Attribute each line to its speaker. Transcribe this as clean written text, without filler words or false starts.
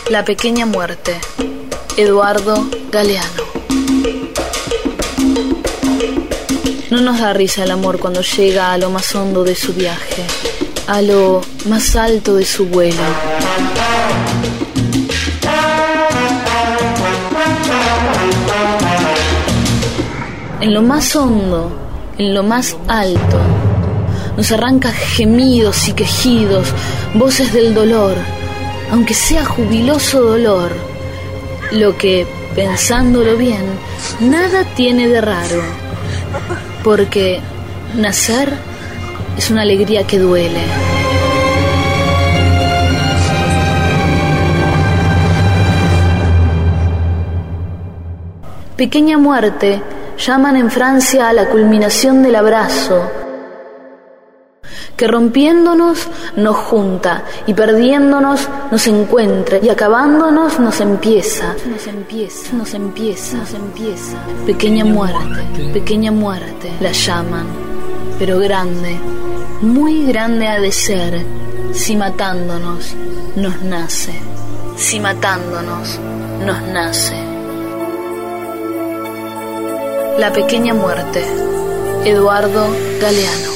Speaker 1: La pequeña muerte, Eduardo Galeano. No nos da risa el amor cuando llega a lo más hondo de su viaje, a lo más alto de su vuelo. En lo más hondo, en lo más alto, nos arranca gemidos y quejidos, voces del dolor, aunque sea jubiloso dolor, lo que, pensándolo bien, nada tiene de raro, porque nacer es una alegría que duele. Pequeña muerte llaman en Francia a la culminación del abrazo, que rompiéndonos nos junta y perdiéndonos nos encuentra y acabándonos nos empieza. Pequeña muerte, la llaman, pero grande, muy grande ha de ser, si matándonos nos nace, si matándonos nos nace. La pequeña muerte, Eduardo Galeano.